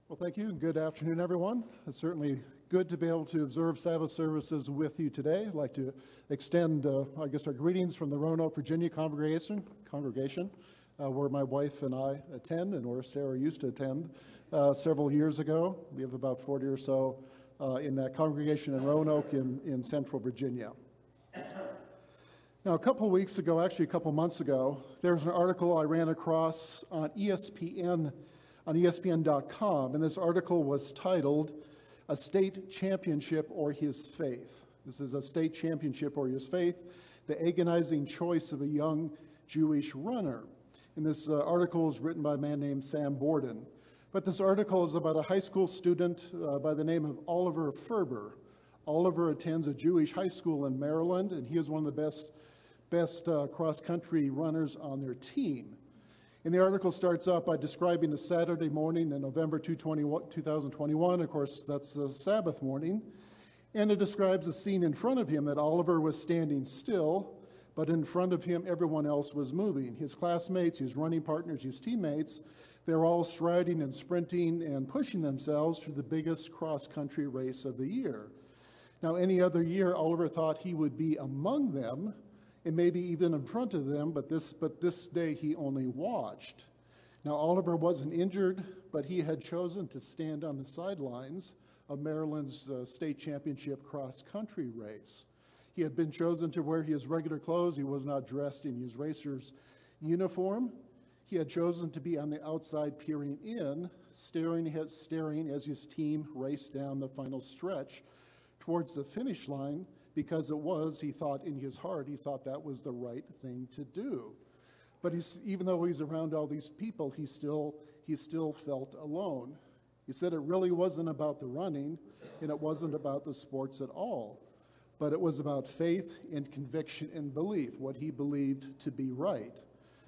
Well, thank you, and good afternoon, everyone. It's certainly good to be able to observe Sabbath services with you today. I'd like to extend, our greetings from the Roanoke, Virginia congregation, where my wife and I attend, and where Sarah used to attend several years ago. We have about 40 or so in that congregation in Roanoke in central Virginia. Now, a couple months ago, there was an article I ran across on ESPN, on ESPN.com, and this article was titled, "A State Championship or His Faith." This is a state championship or his faith, the agonizing choice of a young Jewish runner. And this article is written by a man named Sam Borden. But this article is about a high school student by the name of Oliver Ferber. Oliver attends a Jewish high school in Maryland, and he is one of the best cross-country runners on their team. And the article starts out by describing a Saturday morning in November 2021. Of course, that's the Sabbath morning. And it describes a scene in front of him that Oliver was standing still, but in front of him, everyone else was moving. His classmates, his running partners, his teammates, they're all striding and sprinting and pushing themselves through the biggest cross-country race of the year. Now, any other year, Oliver thought he would be among them, and maybe even in front of them, but this day he only watched. Now, Oliver wasn't injured, but he had chosen to stand on the sidelines of Maryland's state championship cross-country race. He had been chosen to wear his regular clothes. He was not dressed in his racer's uniform. He had chosen to be on the outside peering in, staring as his team raced down the final stretch towards the finish line, because he thought in his heart, he thought that was the right thing to do. But even though he's around all these people, he still felt alone. He said it really wasn't about the running, and it wasn't about the sports at all, but it was about faith and conviction and belief, what he believed to be right.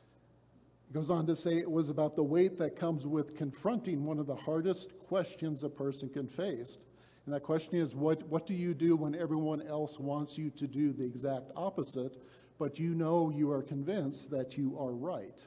He goes on to say it was about the weight that comes with confronting one of the hardest questions a person can face. And that question is, what do you do when everyone else wants you to do the exact opposite, but you are convinced that you are right?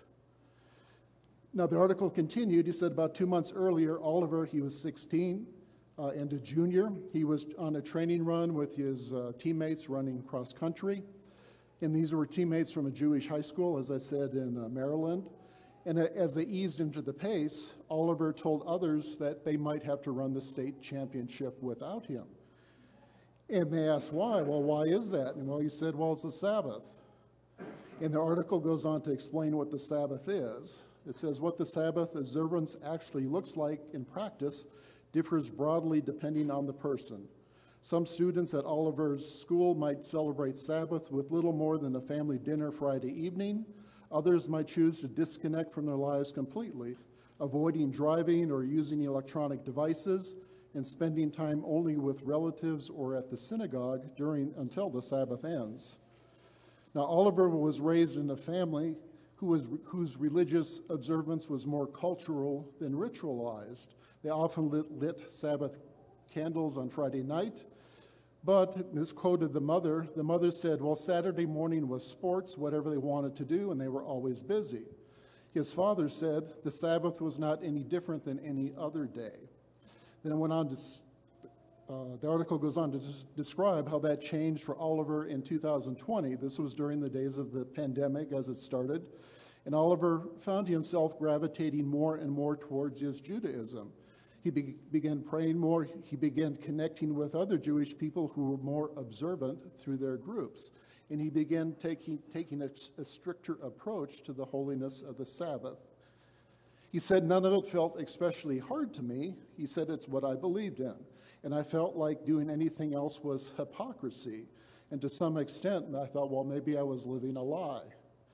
Now, the article continued. He said about 2 months earlier, Oliver, he was 16 and a junior. He was on a training run with his teammates running cross country. And these were teammates from a Jewish high school, as I said, in Maryland. And as they eased into the pace, Oliver told others that they might have to run the state championship without him. And they asked why. Well, why is that? And he said, well, it's the Sabbath. And the article goes on to explain what the Sabbath is. It says what the Sabbath observance actually looks like in practice differs broadly depending on the person. Some students at Oliver's school might celebrate Sabbath with little more than a family dinner Friday evening. Others might choose to disconnect from their lives completely, avoiding driving or using electronic devices, and spending time only with relatives or at the synagogue until the Sabbath ends. Now, Oliver was raised in a family whose religious observance was more cultural than ritualized. They often lit Sabbath candles on Friday night. But this quoted the mother. The mother said, well, Saturday morning was sports, whatever they wanted to do, and they were always busy. His father said the Sabbath was not any different than any other day. Then it went on to, the article goes on to describe how that changed for Oliver in 2020. This was during the days of the pandemic as it started. And Oliver found himself gravitating more and more towards his Judaism. He began praying more. He began connecting with other Jewish people who were more observant through their groups. And he began taking a stricter approach to the holiness of the Sabbath. He said, none of it felt especially hard to me. He said, it's what I believed in. And I felt like doing anything else was hypocrisy. And to some extent, I thought, well, maybe I was living a lie.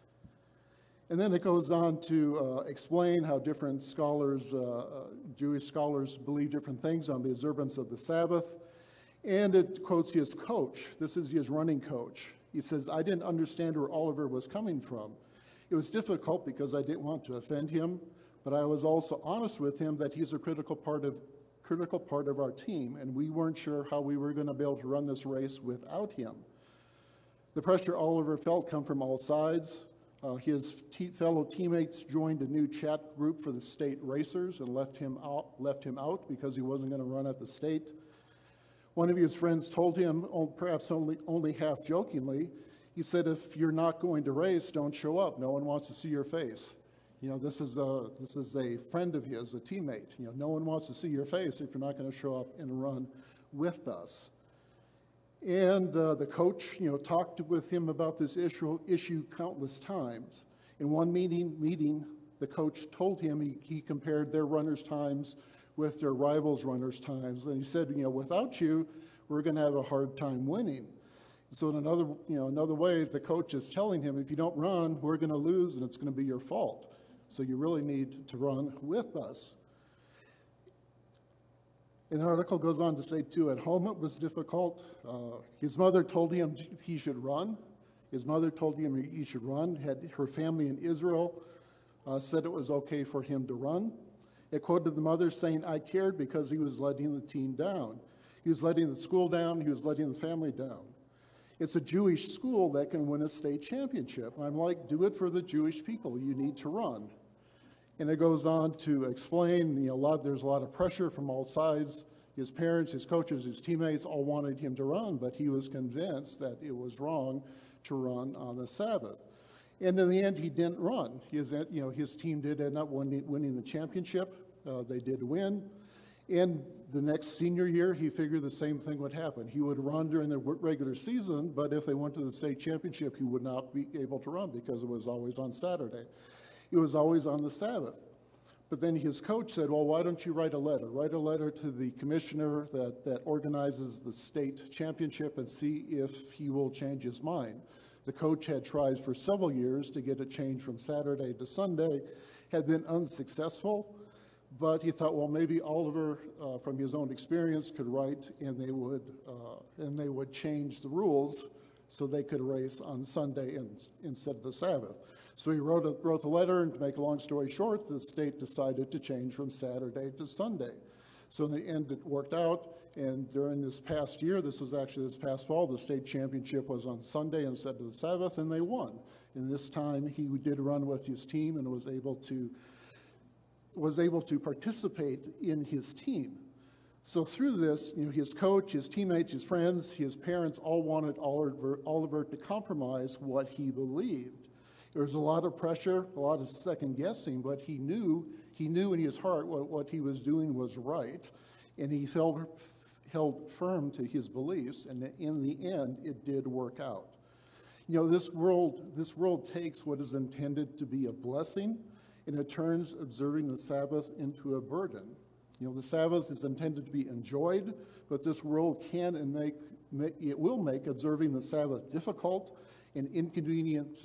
And then it goes on to explain how different scholars, Jewish scholars, believe different things on the observance of the Sabbath. And it quotes his coach. This is his running coach. He says, I didn't understand where Oliver was coming from. It was difficult because I didn't want to offend him, but I was also honest with him that he's a critical part of our team, and we weren't sure how we were going to be able to run this race without him. The pressure Oliver felt come from all sides. Fellow teammates joined a new chat group for the state racers and left him out because he wasn't going to run at the state. One of his friends told him, perhaps only half jokingly, he said, "If you're not going to race, don't show up. No one wants to see your face." This is a friend of his, a teammate. No one wants to see your face if you're not going to show up and run with us. And the coach, talked with him about this issue countless times. In one meeting, the coach told him he compared their runners' times with their rivals' runners' times, and he said, "Without you, we're going to have a hard time winning." So in another way, the coach is telling him, if you don't run, we're going to lose, and it's going to be your fault. So you really need to run with us. And the article goes on to say, too, at home it was difficult. His mother told him he should run. His mother told him he should run. Her family in Israel said it was okay for him to run. It quoted the mother saying, "I cared because he was letting the team down. He was letting the school down. He was letting the family down. It's a Jewish school that can win a state championship." And I'm like, do it for the Jewish people. You need to run. And it goes on to explain, there's a lot of pressure from all sides. His parents, his coaches, his teammates all wanted him to run, but he was convinced that it was wrong to run on the Sabbath. And in the end, he didn't run. His team did end up winning the championship. They did win. And the next senior year, he figured the same thing would happen. He would run during the regular season, but if they went to the state championship, he would not be able to run because it was always on Saturday. It was always on the Sabbath. But then his coach said, "Well, why don't you write a letter? Write a letter to the commissioner that organizes the state championship and see if he will change his mind." The coach had tried for several years to get it changed from Saturday to Sunday, had been unsuccessful, but he thought, well, maybe Oliver, from his own experience, could write and they would change the rules so they could race on Sunday instead of the Sabbath. So he wrote a letter, and to make a long story short, the state decided to change from Saturday to Sunday. So in the end, it worked out, and during this past year, this was actually this past fall, the state championship was on Sunday instead of the Sabbath, and they won. And this time, he did run with his team and was able to participate in his team. So through this, his coach, his teammates, his friends, his parents all wanted Oliver to compromise what he believed. There was a lot of pressure, a lot of second guessing, but he knew in his heart what he was doing was right, and he held firm to his beliefs, and in the end, it did work out. This world takes what is intended to be a blessing, and it turns observing the Sabbath into a burden. The Sabbath is intended to be enjoyed, but this world can and will make observing the Sabbath difficult and inconvenient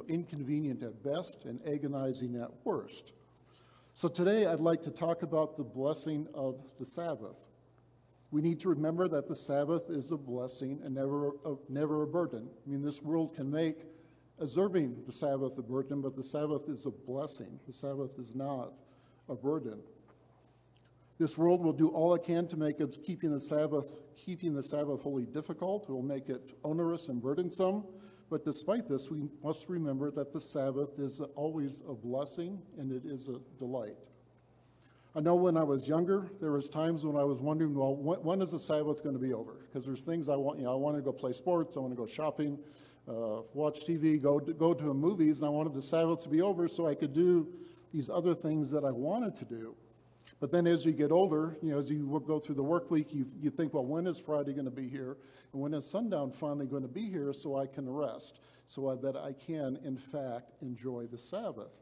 at best and agonizing at worst. So today I'd like to talk about the blessing of the Sabbath. We need to remember that the Sabbath is a blessing and never a burden. This world can make observing the Sabbath a burden, but the Sabbath is a blessing. The Sabbath is not a burden. This world will do all it can to make keeping the Sabbath wholly difficult. It will make it onerous and burdensome. But despite this, we must remember that the Sabbath is always a blessing and it is a delight. I know when I was younger, there was times when I was wondering, well, when is the Sabbath going to be over? Because there's things I want. I want to go play sports. I want to go shopping, watch TV, go to movies, and I wanted the Sabbath to be over so I could do these other things that I wanted to do. But then as you get older, as you go through the work week, you think, well, when is Friday going to be here? And when is sundown finally going to be here so I can rest, so that I can, in fact, enjoy the Sabbath?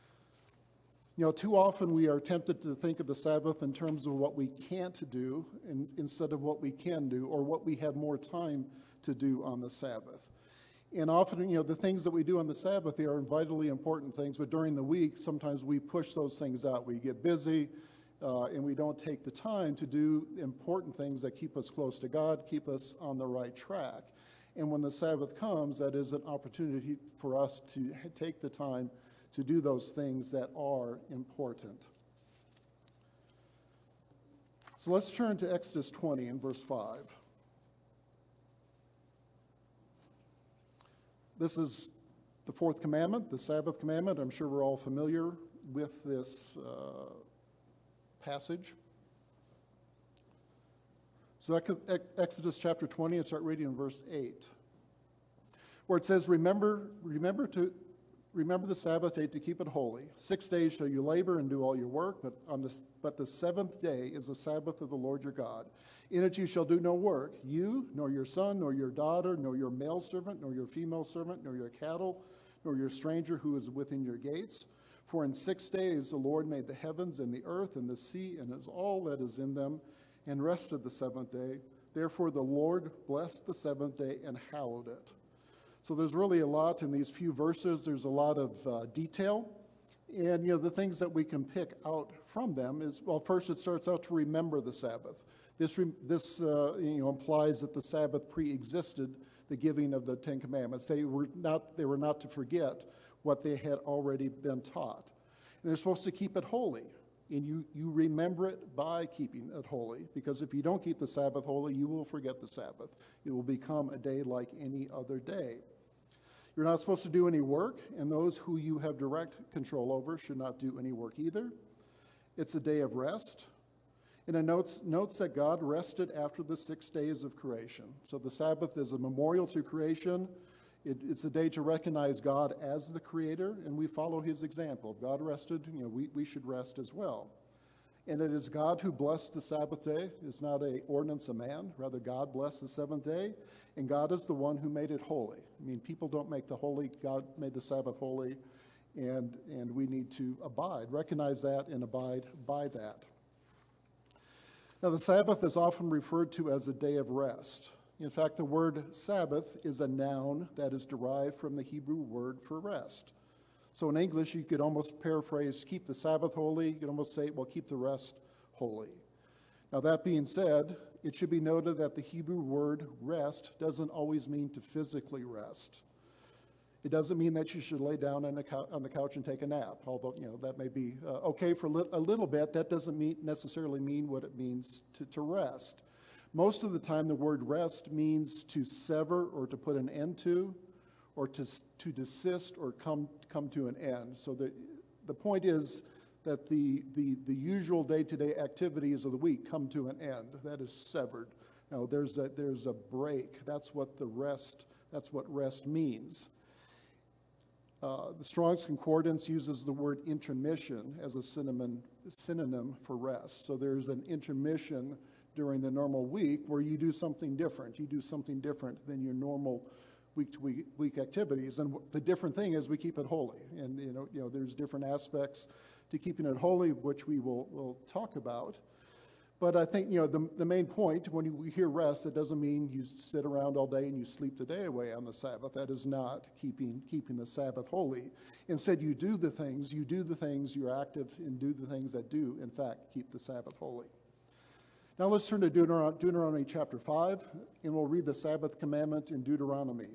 Too often we are tempted to think of the Sabbath in terms of what we can't do instead of what we can do, or what we have more time to do on the Sabbath. And often, the things that we do on the Sabbath, they are vitally important things, but during the week, sometimes we push those things out. We get busy, and we don't take the time to do important things that keep us close to God, keep us on the right track. And when the Sabbath comes, that is an opportunity for us to take the time to do those things that are important. So let's turn to Exodus 20 and verse 5. This is The fourth commandment, the Sabbath commandment, I'm sure we're all familiar with this passage. So Exodus chapter 20, and start reading in verse 8, where it says, Remember the Sabbath day to keep it holy. 6 days shall you labor and do all your work, but the seventh day is the Sabbath of the Lord your God. In it you shall do no work, you, nor your son, nor your daughter, nor your male servant, nor your female servant, nor your cattle, nor your stranger who is within your gates. For in 6 days the Lord made the heavens and the earth and the sea and all that is in them, and rested the seventh day. Therefore the Lord blessed the seventh day and hallowed it. So there's really a lot in these few verses. There's a lot of detail. And, the things that we can pick out from them is, well, first it starts out to remember the Sabbath. This implies that the Sabbath pre-existed the giving of the Ten Commandments. They were not to forget what they had already been taught. And they're supposed to keep it holy. And you remember it by keeping it holy, because if you don't keep the Sabbath holy, you will forget the Sabbath. It will become a day like any other day. You're not supposed to do any work, and those who you have direct control over should not do any work either. It's a day of rest. And it notes that God rested after the 6 days of creation. So the Sabbath is a memorial to creation. It's a day to recognize God as the creator, and we follow his example. If God rested, we should rest as well. And it is God who blessed the Sabbath day. It's not an ordinance of man. Rather, God blessed the seventh day, and God is the one who made it holy. People don't make the holy. God made the Sabbath holy, and we need to recognize that, and abide by that. Now, the Sabbath is often referred to as a day of rest. In fact, the word Sabbath is a noun that is derived from the Hebrew word for rest. So in English, you could almost paraphrase, keep the Sabbath holy. You could almost say, well, keep the rest holy. Now, that being said, it should be noted that the Hebrew word rest doesn't always mean to physically rest. It doesn't mean that you should lay down on the couch and take a nap, although, that may be okay for a little bit. That doesn't necessarily mean what it means to rest. Most of the time, the word rest means to sever or to put an end to, or to desist or come to an end. So the point is that the usual day-to-day activities of the week come to an end. That is severed. Now, there's a break. That's what rest means. The Strong's Concordance uses the word intermission as a synonym for rest. So there's an intermission during the normal week where you do something different. You do something different than your normal week-to-week activities. And the different thing is we keep it holy. And, there's different aspects to keeping it holy, which we will talk about. But I think, the main point, when we hear rest, it doesn't mean you sit around all day and you sleep the day away on the Sabbath. That is not keeping the Sabbath holy. Instead, you do the things, you're active and do the things that do, in fact, keep the Sabbath holy. Now let's turn to Deuteronomy chapter 5, and we'll read the Sabbath commandment in Deuteronomy.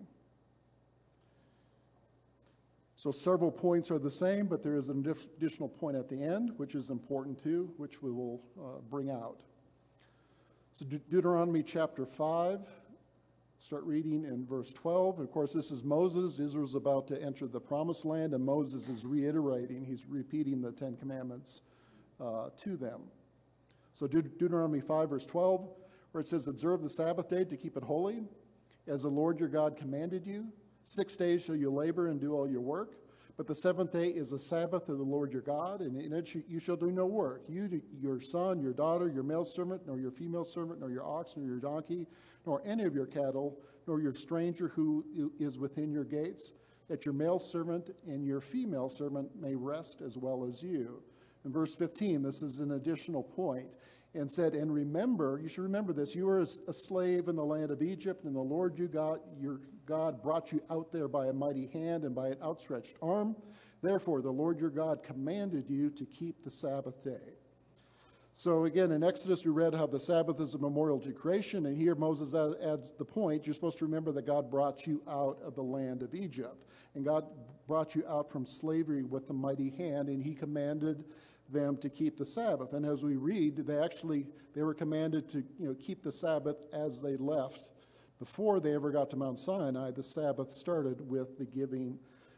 So several points are the same, but there is an additional point at the end, which is important too, which we will bring out. So Deuteronomy chapter 5, start reading in verse 12. And of course, this is Moses. Israel's about to enter the promised land, and Moses is he's repeating the Ten Commandments to them. So Deuteronomy 5, verse 12, where it says, Observe the Sabbath day to keep it holy, as the Lord your God commanded you. 6 days shall you labor and do all your work, but the seventh day is the Sabbath of the Lord your God, and in it you shall do no work. You, your son, your daughter, your male servant, nor your female servant, nor your ox, nor your donkey, nor any of your cattle, nor your stranger who is within your gates, that your male servant and your female servant may rest as well as you. In verse 15, this is an additional point, and said, and remember, you should remember this, you were a slave in the land of Egypt, and the Lord your God brought you out there by a mighty hand and by an outstretched arm. Therefore, the Lord your God commanded you to keep the Sabbath day. So again, in Exodus, we read how the Sabbath is a memorial to creation, and here Moses adds the point, you're supposed to remember that God brought you out of the land of Egypt, and God brought you out from slavery with a mighty hand, and he commanded them to keep the Sabbath. And as we read, they were commanded to keep the Sabbath as they left. Before they ever got to Mount Sinai, the Sabbath started with the giving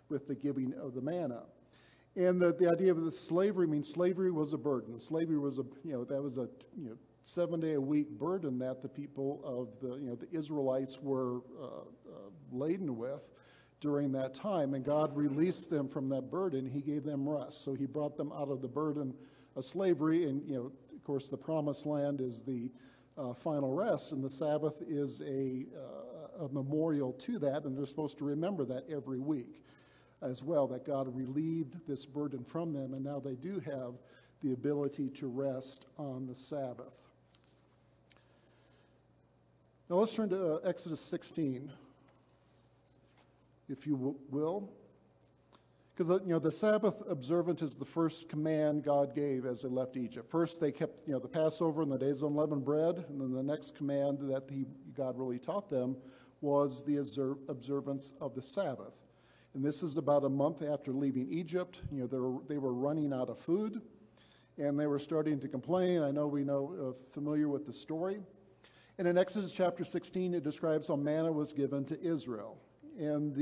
with the giving of the manna. And the idea of the slavery means slavery was a burden. Slavery was that was a 7-day-a-week burden that the people of the Israelites were laden with during that time. And God released them from that burden. He gave them rest. So he brought them out of the burden of slavery. And, of course, the promised land is the final rest. And the Sabbath is a memorial to that. And they're supposed to remember that every week as well, that God relieved this burden from them. And now they do have the ability to rest on the Sabbath. Now let's turn to Exodus 16, if you will. Because, the Sabbath observance is the first command God gave as they left Egypt. First, they kept, the Passover and the days of unleavened bread. And then the next command that God really taught them was the observance of the Sabbath. And this is about a month after leaving Egypt. They were running out of food, and they were starting to complain. I know we know familiar with the story. And in Exodus chapter 16, it describes how manna was given to Israel. And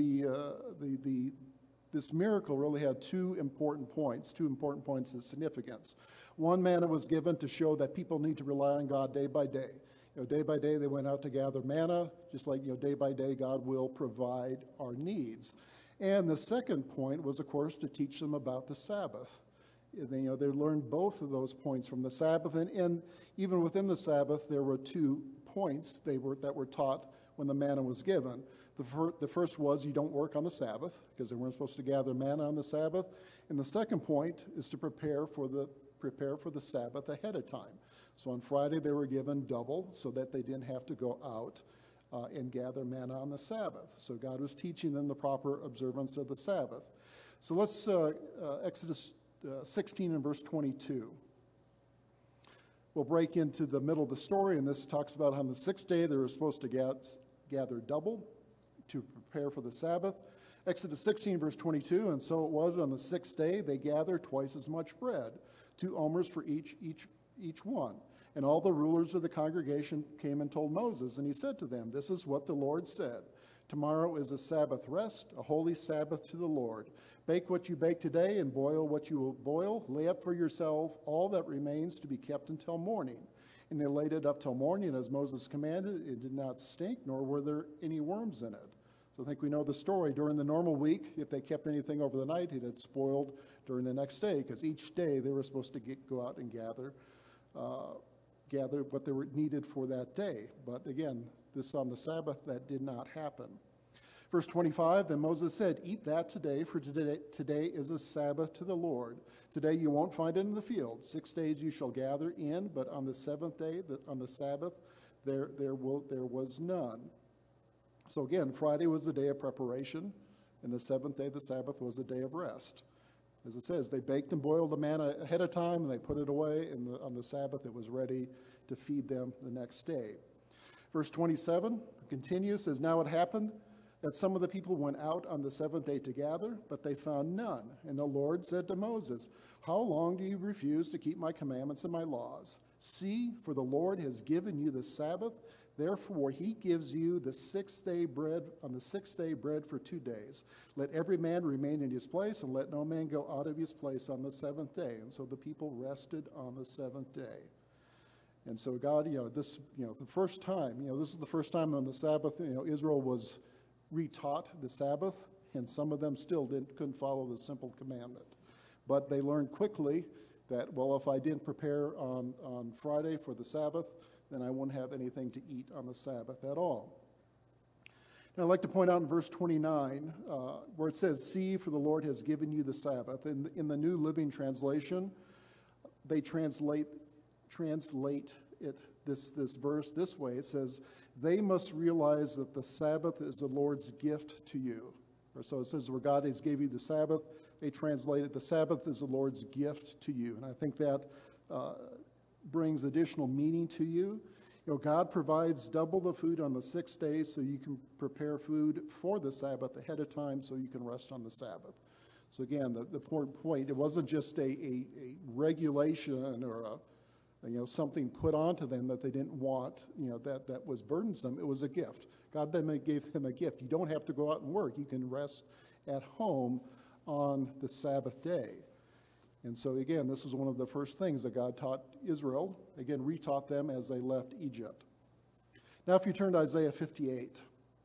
this miracle really had two important points of significance. One, manna was given to show that people need to rely on God day by day. Day by day, they went out to gather manna, just like, day by day, God will provide our needs. And the second point was, of course, to teach them about the Sabbath. They learned both of those points from the Sabbath. And even within the Sabbath, there were 2 points that were taught when the manna was given. The first was you don't work on the Sabbath, because they weren't supposed to gather manna on the Sabbath. And the second point is to prepare for the Sabbath ahead of time. So on Friday, they were given double so that they didn't have to go out and gather manna on the Sabbath. So God was teaching them the proper observance of the Sabbath. So let's, Exodus 16 and verse 22. We'll break into the middle of the story, and this talks about how on the 6th day they were supposed to gather double to prepare for the Sabbath. Exodus 16 verse 22, and so it was on the 6th day they gathered twice as much bread, 2 omers for each one. And all the rulers of the congregation came and told Moses, and he said to them, "This is what the Lord said. Tomorrow is a Sabbath rest, a holy Sabbath to the Lord. Bake what you bake today and boil what you will boil. Lay up for yourself all that remains to be kept until morning." And they laid it up till morning, as Moses commanded. It did not stink, nor were there any worms in it. So I think we know the story. During the normal week, if they kept anything over the night, it had spoiled during the next day, because each day they were supposed to go out and gather what they were needed for that day. But again, this on the Sabbath, that did not happen. Verse 25, then Moses said, "Eat that today, for today is a Sabbath to the Lord. Today you won't find it in the field. 6 days you shall gather in, but on the 7th day, on the Sabbath, there was none." So again, Friday was the day of preparation, and the 7th day, the Sabbath, was a day of rest. As it says, they baked and boiled the manna ahead of time, and they put it away, and on the Sabbath it was ready to feed them the next day. Verse 27 continues, says, "Now it happened that some of the people went out on the 7th day to gather, but they found none. And the Lord said to Moses, 'How long do you refuse to keep my commandments and my laws? See, for the Lord has given you the Sabbath. Therefore he gives you the 6th day bread, on the 6th day bread for 2 days. Let every man remain in his place, and let no man go out of his place on the 7th day.' And so the people rested on the 7th day." And so God, the first time, this is the first time on the Sabbath, Israel was retaught the Sabbath, and some of them still couldn't follow the simple commandment. But they learned quickly that, well, if I didn't prepare on Friday for the Sabbath, then I wouldn't have anything to eat on the Sabbath at all. And I'd like to point out in verse 29, where it says, "See, for the Lord has given you the Sabbath." In the New Living Translation, they translate this verse this way. It says, "They must realize that the Sabbath is the Lord's gift to you." Or so it says, where God has gave you the Sabbath, they translate it, "The Sabbath is the Lord's gift to you." And I think that brings additional meaning to you. God provides double the food on the 6th day so you can prepare food for the Sabbath ahead of time so you can rest on the Sabbath. So again, the point, it wasn't just a regulation or something put onto them that they didn't want, that was burdensome. It was a gift. God then gave them a gift. You don't have to go out and work. You can rest at home on the Sabbath day. And so again, this was one of the first things that God taught Israel, again, retaught them as they left Egypt. Now if you turn to Isaiah 58,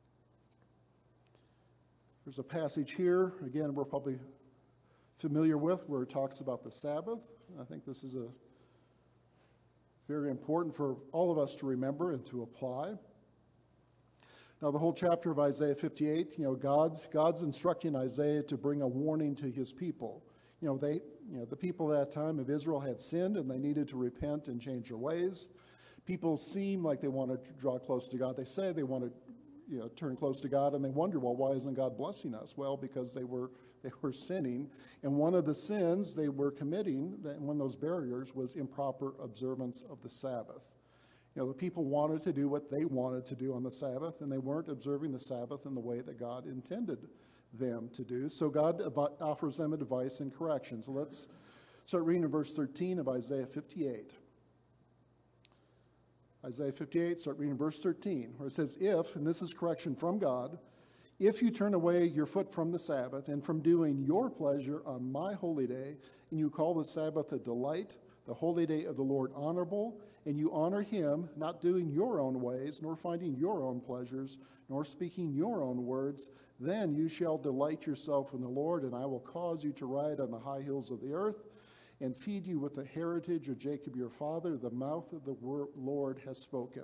there's a passage here, again, we're probably familiar with, where it talks about the Sabbath. I think this is very important for all of us to remember and to apply. Now, the whole chapter of Isaiah 58, God's instructing Isaiah to bring a warning to his people. The people at that time of Israel had sinned and they needed to repent and change their ways. People seem like they want to draw close to God. They say they want to turn close to God, and they wonder, well, why isn't God blessing us? Well, because they were sinning, and one of the sins they were committing, one of those barriers, was improper observance of the Sabbath. The people wanted to do what they wanted to do on the Sabbath, and they weren't observing the Sabbath in the way that God intended them to do. So God offers them advice and correction. So let's start reading in verse 13 of Isaiah 58. Isaiah 58, start reading verse 13, where it says, if, and this is correction from God, if you turn away your foot from the Sabbath and from doing your pleasure on my holy day, and you call the Sabbath a delight, the holy day of the Lord honorable, and you honor him, not doing your own ways, nor finding your own pleasures, nor speaking your own words, then you shall delight yourself in the Lord, and I will cause you to ride on the high hills of the earth, and feed you with the heritage of Jacob your father. The mouth of the Lord has spoken.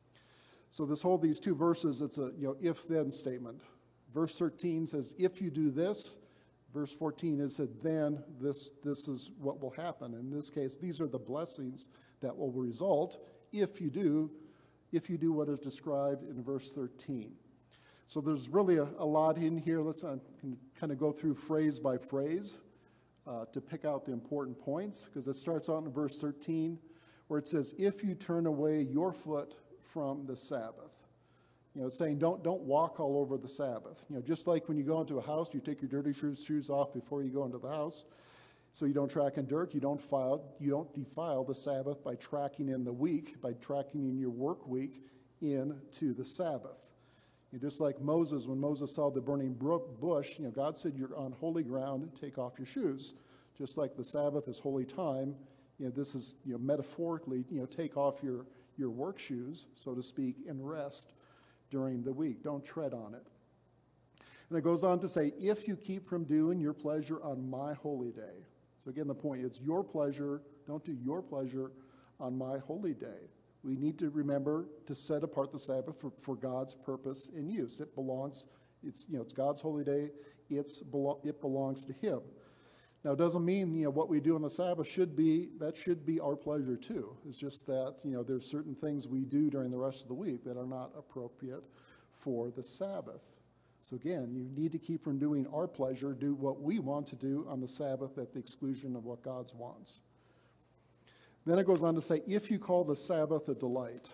So these two verses, it's a if-then statement. Verse 13 says, if you do this. Verse 14 is said, then this is what will happen. In this case, these are the blessings that will result if you do what is described in verse 13. So there's really a lot in here. Let's kind of go through phrase by phrase to pick out the important points, because it starts out in verse 13 where it says, if you turn away your foot from the Sabbath. It's saying don't walk all over the Sabbath. Just like when you go into a house, you take your dirty shoes off before you go into the house, so you don't track in dirt. You don't defile the Sabbath by tracking in the week, by tracking in your work week into the Sabbath. Just like Moses, when Moses saw the burning bush, God said, you're on holy ground, take off your shoes. Just like the Sabbath is holy time, this is metaphorically, take off your work shoes, so to speak, and rest during the week. Don't tread on it. And it goes on to say, if you keep from doing your pleasure on my holy day. So again, the point is your pleasure, don't do your pleasure on my holy day. We need to remember to set apart the Sabbath for God's purpose and use. It's God's holy day. It belongs to him. Now, it doesn't mean, what we do on the Sabbath should be our pleasure too. It's just that, there's certain things we do during the rest of the week that are not appropriate for the Sabbath. So again, you need to keep from doing our pleasure, do what we want to do on the Sabbath at the exclusion of what God wants. Then it goes on to say, if you call the Sabbath a delight.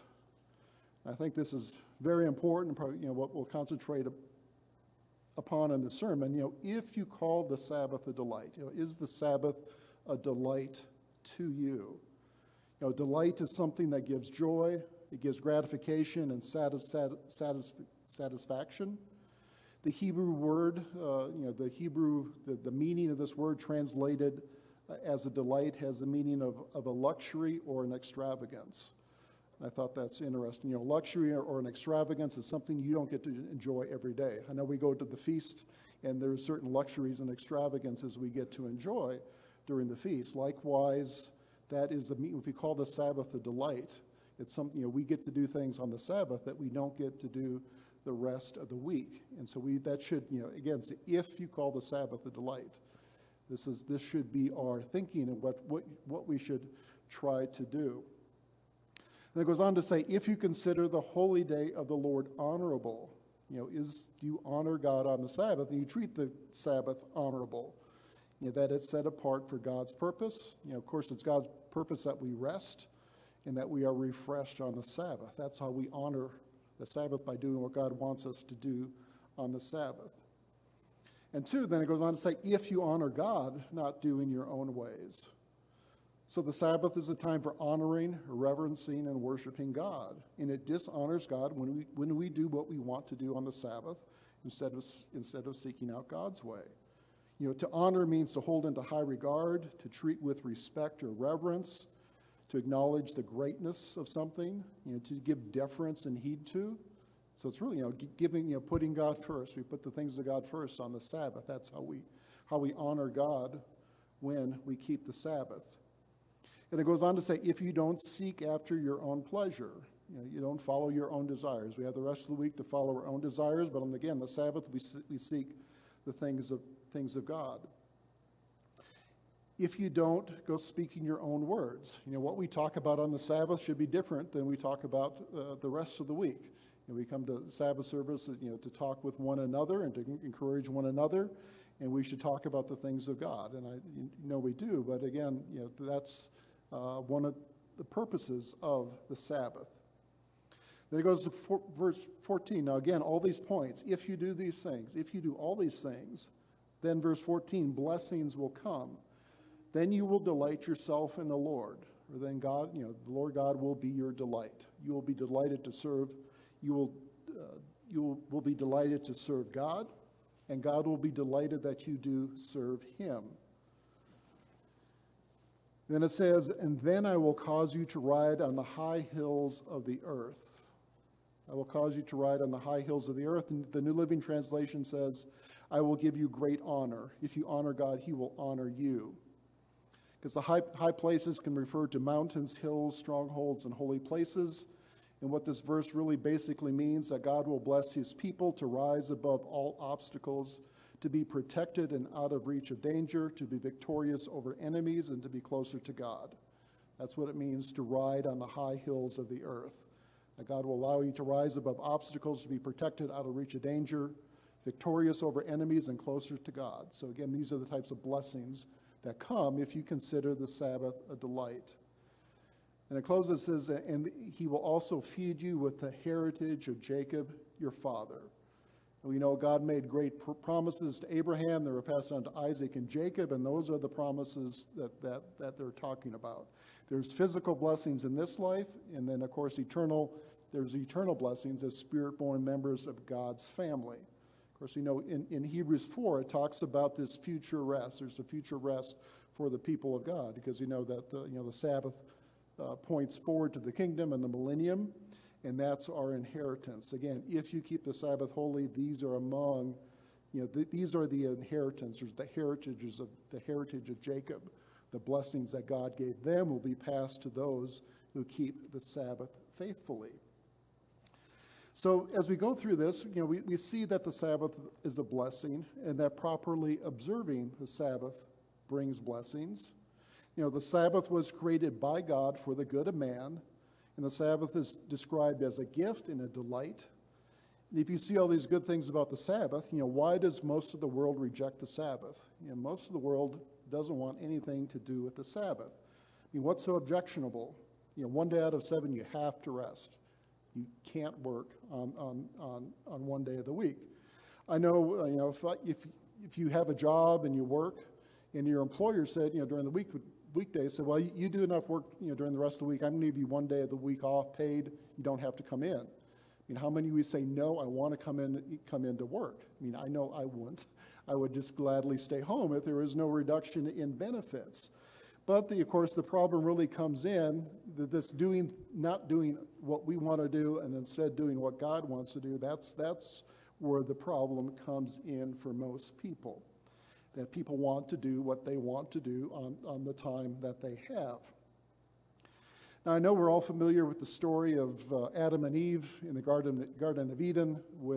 I think this is very important, probably, what we'll concentrate upon in the sermon. If you call the Sabbath a delight, is the Sabbath a delight to you? Delight is something that gives joy, it gives gratification and satisfaction. The Hebrew word, the meaning of this word translated as a delight has the meaning of a luxury or an extravagance. I thought that's interesting. Luxury or an extravagance is something you don't get to enjoy every day. I know we go to the feast, and there's certain luxuries and extravagances we get to enjoy during the feast. Likewise, that is if we call the Sabbath a delight, it's something, we get to do things on the Sabbath that we don't get to do the rest of the week. And so that should, again, if you call the Sabbath a delight, this should be our thinking and what we should try to do. And it goes on to say, if you consider the holy day of the Lord honorable, do you honor God on the Sabbath, and you treat the Sabbath honorable, that it's set apart for God's purpose. Of course, it's God's purpose that we rest and that we are refreshed on the Sabbath. That's how we honor the Sabbath, by doing what God wants us to do on the Sabbath. And two, then it goes on to say, if you honor God, not doing your own ways. So the Sabbath is a time for honoring, reverencing, and worshiping God. And it dishonors God when we do what we want to do on the Sabbath instead of seeking out God's way. To honor means to hold into high regard, to treat with respect or reverence, to acknowledge the greatness of something, to give deference and heed to. So it's really, putting God first. We put the things of God first on the Sabbath. That's how we honor God when we keep the Sabbath. And it goes on to say, if you don't seek after your own pleasure, you don't follow your own desires. We have the rest of the week to follow our own desires, but on, again, the Sabbath, we seek the things of God. If you don't go speaking your own words, what we talk about on the Sabbath should be different than we talk about the rest of the week. We come to Sabbath service, to talk with one another and to encourage one another, and we should talk about the things of God. And we do, but again, that's one of the purposes of the Sabbath. Then it goes to verse 14. Now again, all these points, if you do these things, if you do all these things, then verse 14, blessings will come. Then you will delight yourself in the Lord. Or then God, the Lord God will be your delight. You will be delighted to serve. You will be delighted to serve God, and God will be delighted that you do serve him. Then it says, and then I will cause you to ride on the high hills of the earth. I will cause you to ride on the high hills of the earth. And the New Living Translation says, I will give you great honor. If you honor God, he will honor you. Because the high places can refer to mountains, hills, strongholds, and holy places. And what this verse really basically means, that God will bless his people to rise above all obstacles, to be protected and out of reach of danger, to be victorious over enemies, and to be closer to God. That's what it means to ride on the high hills of the earth. That God will allow you to rise above obstacles, to be protected out of reach of danger, victorious over enemies, and closer to God. So again, these are the types of blessings that come if you consider the Sabbath a delight. And it closes, it says, and he will also feed you with the heritage of Jacob, your father. And we know God made great promises to Abraham that were passed on to Isaac and Jacob, and those are the promises that they're talking about. There's physical blessings in this life, and then, of course, there's eternal blessings as spirit-born members of God's family. Of course, in Hebrews 4, it talks about this future rest. There's a future rest for the people of God, because we know that the Sabbath points forward to the kingdom and the millennium, and that's our inheritance. Again, if you keep the Sabbath holy, these are among, these are the inheritance, or the heritage of Jacob. The blessings that God gave them will be passed to those who keep the Sabbath faithfully. So as we go through this, we see that the Sabbath is a blessing, and that properly observing the Sabbath brings blessings. The Sabbath was created by God for the good of man, and the Sabbath is described as a gift and a delight. And if you see all these good things about the Sabbath, why does most of the world reject the Sabbath? Most of the world doesn't want anything to do with the Sabbath. What's so objectionable? One day out of 7 you have to rest. You can't work on one day of the week. I know, if you have a job and you work, and your employer said, during the weekdays, said, well, you do enough work, during the rest of the week. I'm going to give you one day of the week off, paid. You don't have to come in. How many of you say, no, I want to come in to work? I know I wouldn't. I would just gladly stay home if there was no reduction in benefits. But of course, the problem really comes in that this not doing what we want to do, and instead doing what God wants to do. That's where the problem comes in for most people. That people want to do what they want to do on the time that they have. Now, I know we're all familiar with the story of Adam and Eve in the Garden of Eden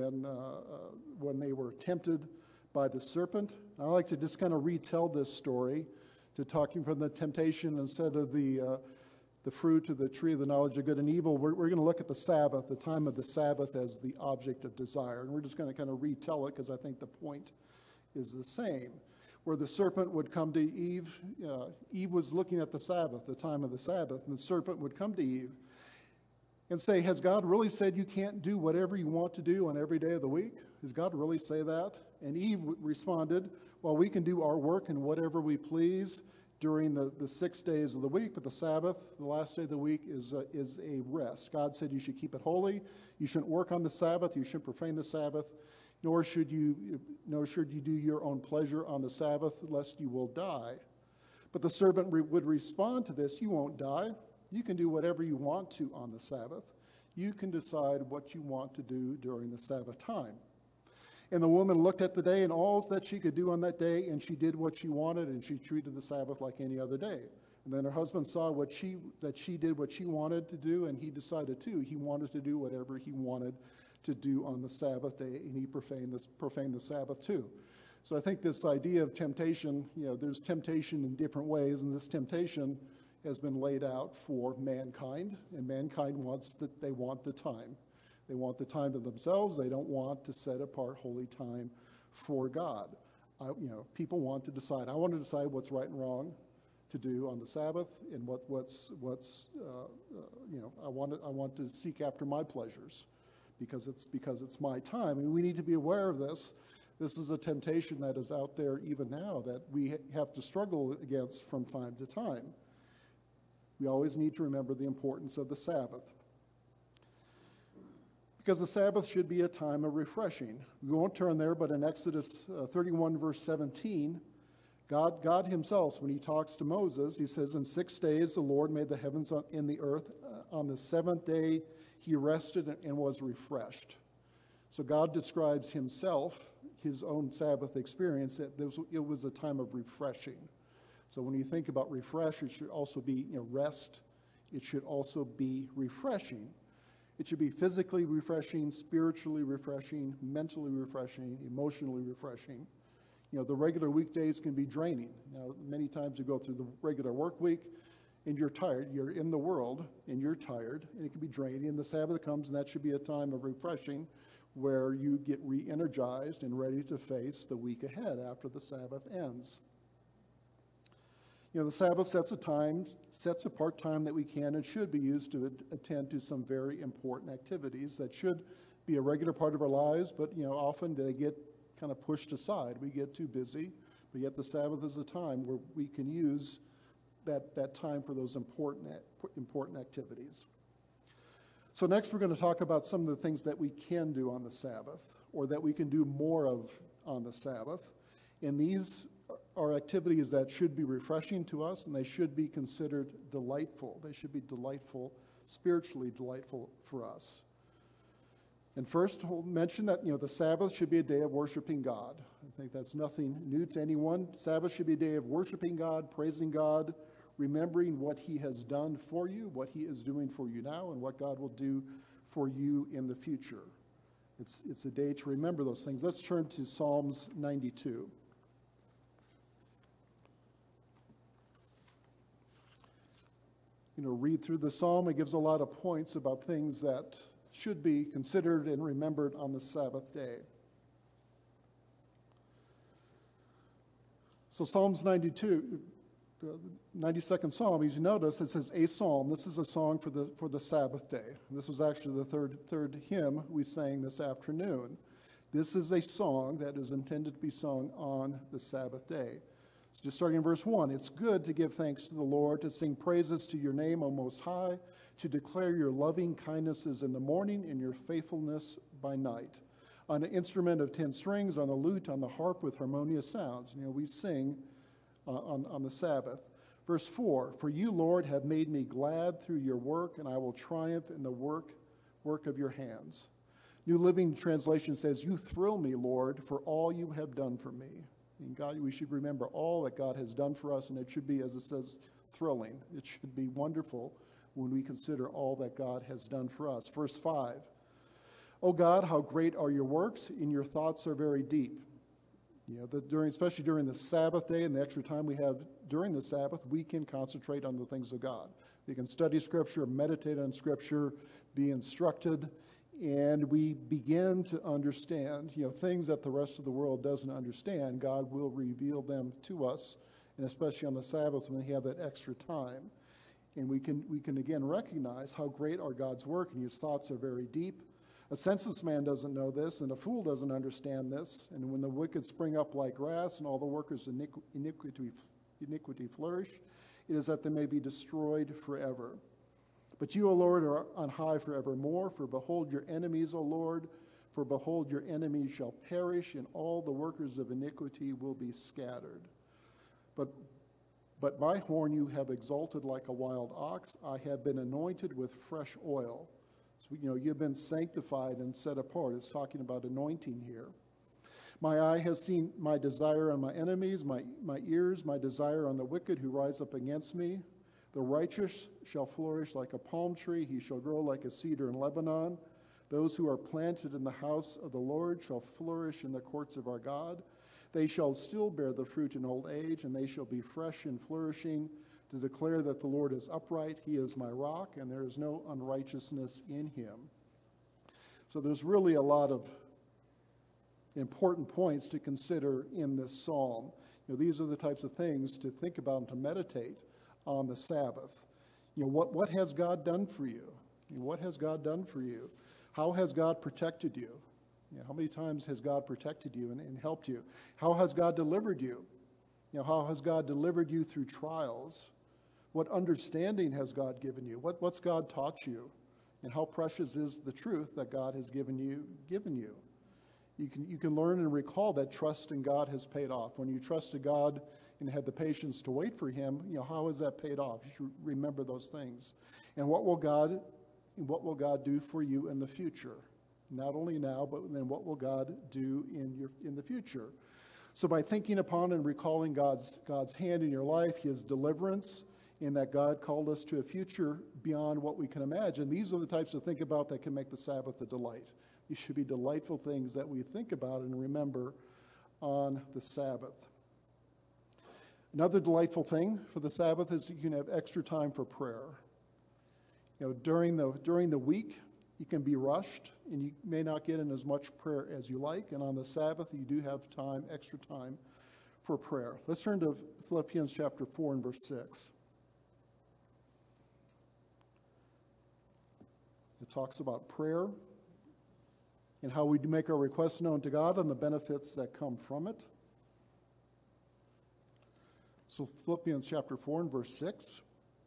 when they were tempted by the serpent. I like to just kind of retell this story, to talking from the temptation instead of the fruit of the tree of the knowledge of good and evil. We're going to look at the Sabbath, the time of the Sabbath, as the object of desire. And we're just going to kind of retell it because I think the point is the same. Where the serpent would come to Eve, Eve was looking at the Sabbath, the time of the Sabbath, and the serpent would come to Eve and say, has God really said you can't do whatever you want to do on every day of the week? Does God really say that? And Eve responded, well, we can do our work and whatever we please during the 6 days of the week, but the Sabbath, the last day of the week, is a rest. God said you should keep it holy. You shouldn't work on the Sabbath. You shouldn't profane the Sabbath. nor should you do your own pleasure on the Sabbath, lest you will die. But the servant would respond to this, you won't die. You can do whatever you want to on the Sabbath. You can decide what you want to do during the Sabbath time. And the woman looked at the day and all that she could do on that day, and she did what she wanted, and she treated the Sabbath like any other day. And then her husband saw that she did what she wanted to do, and he decided too. He wanted to do whatever he wanted to do on the Sabbath day, and he profaned the Sabbath too. So I think this idea of temptation, there's temptation in different ways, and this temptation has been laid out for mankind, and mankind they want the time. They want the time to themselves. They don't want to set apart holy time for God. People want to decide. I want to decide what's right and wrong to do on the Sabbath, and I want to seek after my pleasures because it's my time. And we need to be aware of this. This is a temptation that is out there even now that we have to struggle against from time to time. We always need to remember the importance of the Sabbath, because the Sabbath should be a time of refreshing. We won't turn there, but in Exodus 31, verse 17, God himself, when he talks to Moses, he says, in 6 days the Lord made the heavens and the earth. On the seventh day he rested and was refreshed. So God describes himself, his own Sabbath experience, that it was a time of refreshing. So when you think about refresh, it should also be rest. It should also be refreshing. It should be physically refreshing, spiritually refreshing, mentally refreshing, emotionally refreshing. The regular weekdays can be draining. Many times you go through the regular work week and you're tired. You're in the world and you're tired, and it can be draining. And the Sabbath comes, and that should be a time of refreshing where you get re-energized and ready to face the week ahead after the Sabbath ends. The Sabbath sets apart time that we can and should be used to attend to some very important activities that should be a regular part of our lives, but often they get kind of pushed aside. We get too busy, but yet the Sabbath is a time where we can use that time for those important activities. So next we're going to talk about some of the things that we can do on the Sabbath, or that we can do more of on the Sabbath. And these are activities that should be refreshing to us, and they should be considered delightful. They should be delightful, spiritually delightful for us. And first, we'll mention that the Sabbath should be a day of worshiping God. I think that's nothing new to anyone. Sabbath should be a day of worshiping God, praising God, remembering what he has done for you, what he is doing for you now, and what God will do for you in the future. It's a day to remember those things. Let's turn to Psalms 92. Read through the psalm. It gives a lot of points about things that should be considered and remembered on the Sabbath day. So Psalms 92, the 92nd Psalm, as you notice, it says a psalm. This is a song for the Sabbath day. This was actually the third hymn we sang this afternoon. This is a song that is intended to be sung on the Sabbath day. So just starting in verse 1, it's good to give thanks to the Lord, to sing praises to your name, O Most High, to declare your loving kindnesses in the morning and your faithfulness by night. On an instrument of 10 strings, on the lute, on the harp with harmonious sounds. We sing on the Sabbath. Verse 4, for you, Lord, have made me glad through your work, and I will triumph in the work of your hands. New Living Translation says, you thrill me, Lord, for all you have done for me. God, we should remember all that God has done for us, and it should be, as it says, thrilling. It should be wonderful when we consider all that God has done for us. Verse 5, O God, how great are your works, and your thoughts are very deep. Especially during the Sabbath day and the extra time we have during the Sabbath, we can concentrate on the things of God. We can study Scripture, meditate on Scripture, be instructed, and we begin to understand, things that the rest of the world doesn't understand. God will reveal them to us, and especially on the Sabbath when we have that extra time. And we can again recognize how great are God's work, and his thoughts are very deep. A senseless man doesn't know this, and a fool doesn't understand this. And when the wicked spring up like grass, and all the workers' iniquity flourish, it is that they may be destroyed forever. But you, O Lord, are on high forevermore, for behold your enemies, O Lord, For behold, your enemies shall perish, and all the workers of iniquity will be scattered. But my horn you have exalted like a wild ox. I have been anointed with fresh oil. So, you've been sanctified and set apart. It's talking about anointing here. My eye has seen my desire on my enemies, my ears, my desire on the wicked who rise up against me. The righteous shall flourish like a palm tree. He shall grow like a cedar in Lebanon. Those who are planted in the house of the Lord shall flourish in the courts of our God. They shall still bear the fruit in old age, and they shall be fresh and flourishing to declare that the Lord is upright. He is my rock, and there is no unrighteousness in him. So there's really a lot of important points to consider in this psalm. These are the types of things to think about and to meditate on the Sabbath. What has God done for you? What has God done for you? How has God protected you? How many times has God protected you and helped you? How has God delivered you? How has God delivered you through trials? What understanding has God given you? What's God taught you? And how precious is the truth that God has given you? You can learn and recall that trust in God has paid off. When you trusted God and had the patience to wait for him, how has that paid off? You should remember those things. And what will God do for you in the future? Not only now, but then what will God do in the future? So by thinking upon and recalling God's hand in your life, his deliverance, and that God called us to a future beyond what we can imagine, these are the types to think about that can make the Sabbath a delight. These should be delightful things that we think about and remember on the Sabbath. Another delightful thing for the Sabbath is you can have extra time for prayer. During the week, you can be rushed, and you may not get in as much prayer as you like. And on the Sabbath, you do have extra time for prayer. Let's turn to Philippians chapter 4 and verse 6. It talks about prayer and how we make our requests known to God and the benefits that come from it. So Philippians chapter 4 and verse 6,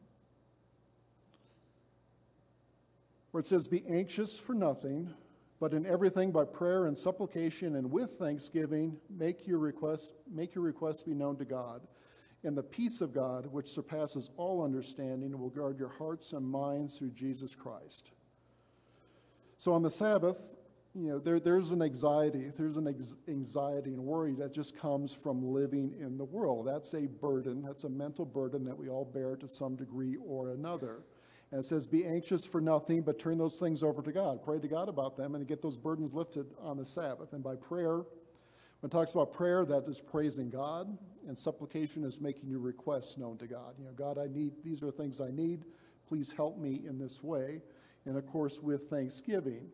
where it says, "Be anxious for nothing, but in everything by prayer and supplication and with thanksgiving make your requests be known to God. And the peace of God, which surpasses all understanding, will guard your hearts and minds through Jesus Christ." So on the Sabbath, there's an anxiety. There's an anxiety and worry that just comes from living in the world. That's a burden. That's a mental burden that we all bear to some degree or another. And it says, be anxious for nothing, but turn those things over to God. Pray to God about them and get those burdens lifted on the Sabbath. And by prayer, when it talks about prayer, that is praising God. And supplication is making your requests known to God. God, these are things I need. Please help me in this way. And of course, with thanksgiving.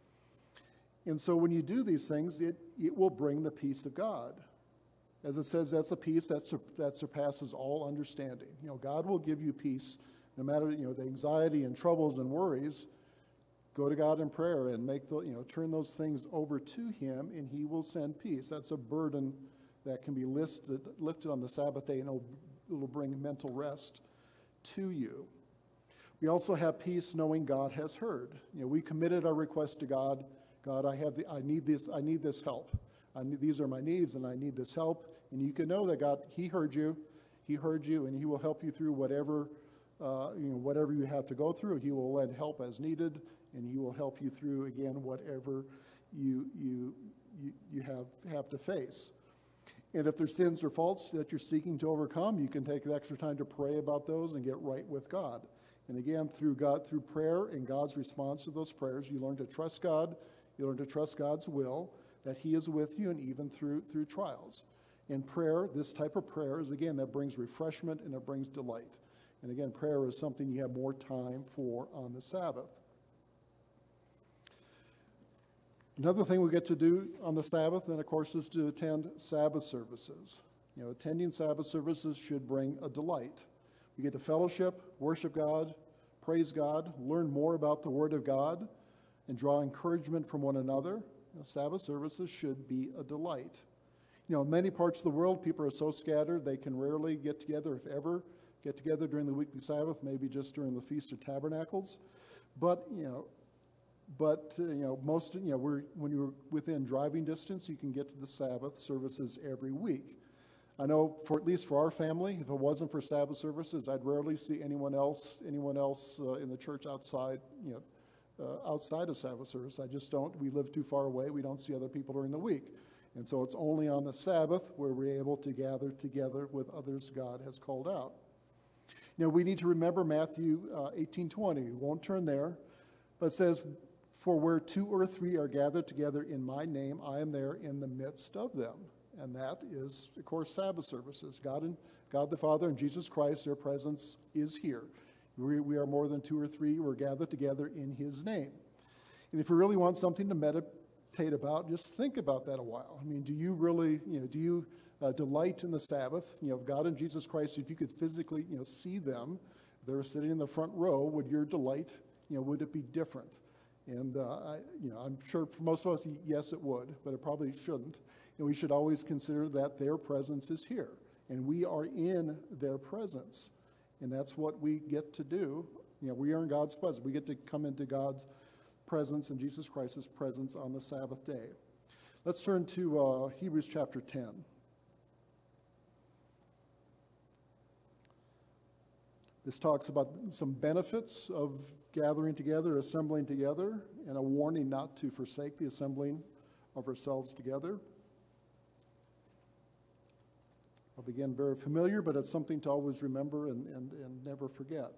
And so when you do these things, it will bring the peace of God. As it says, that's a peace that surpasses all understanding. God will give you peace no matter the anxiety and troubles and worries. Go to God in prayer and turn those things over to him, and he will send peace. That's a burden that can be lifted on the Sabbath day, and it'll bring mental rest to you. We also have peace knowing God has heard. We committed our request to God. God, I need this help. These are my needs, and I need this help. And you can know that God, he heard you, and he will help you through whatever you have to go through. He will lend help as needed, and he will help you through, again, whatever you have to face. And if there's sins or faults that you're seeking to overcome, you can take the extra time to pray about those and get right with God. And again, through prayer and God's response to those prayers, you learn to trust God. You learn to trust God's will, that he is with you, and even through trials. In prayer, this type of prayer is, again, that brings refreshment and it brings delight. And again, prayer is something you have more time for on the Sabbath. Another thing we get to do on the Sabbath, then, of course, is to attend Sabbath services. Attending Sabbath services should bring a delight. We get to fellowship, worship God, praise God, learn more about the Word of God, and draw encouragement from one another. Sabbath services should be a delight. In many parts of the world, people are so scattered they can rarely get together, if ever, get together during the weekly Sabbath, maybe just during the Feast of Tabernacles. But, But when you're within driving distance, you can get to the Sabbath services every week. I know, at least for our family, if it wasn't for Sabbath services, I'd rarely see anyone else in the church outside of Sabbath service. I just don't. We live too far away. We don't see other people during the week. And so it's only on the Sabbath where we're able to gather together with others God has called out. We need to remember Matthew 18:20. We won't turn there, but it says, "For where 2 or 3 are gathered together in my name, I am there in the midst of them." And that is, of course, Sabbath services. God the Father and Jesus Christ, their presence is here. We are more than 2 or 3. We're gathered together in his name. And if you really want something to meditate about, just think about that a while. I mean, do you really, delight in the Sabbath? God and Jesus Christ, if you could physically, see them, if they were sitting in the front row, would your delight, would it be different? And I'm sure for most of us, yes, it would, but it probably shouldn't. And we should always consider that their presence is here, and we are in their presence, and that's what we get to do. We are in God's presence. We get to come into God's presence and Jesus Christ's presence on the Sabbath day. Let's turn to Hebrews chapter 10. This talks about some benefits of gathering together, assembling together, and a warning not to forsake the assembling of ourselves together. Again, very familiar, but it's something to always remember and never forget.